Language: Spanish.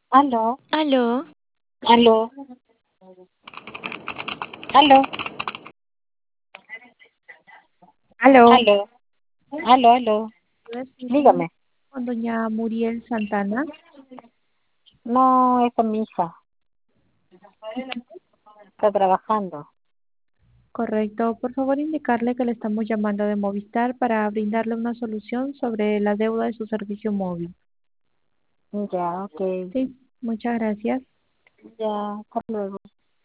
Aló, Aló, aló, aló, aló. aló, aló. Estoy hablando Dígame. con doña Muriel Santana. No, esa es mi hija. Está trabajando. Correcto. Por favor, indicarle que le estamos llamando de Movistar para brindarle una solución sobre la deuda de su servicio móvil. Ya, ok. Sí, muchas gracias. Ya, hasta luego.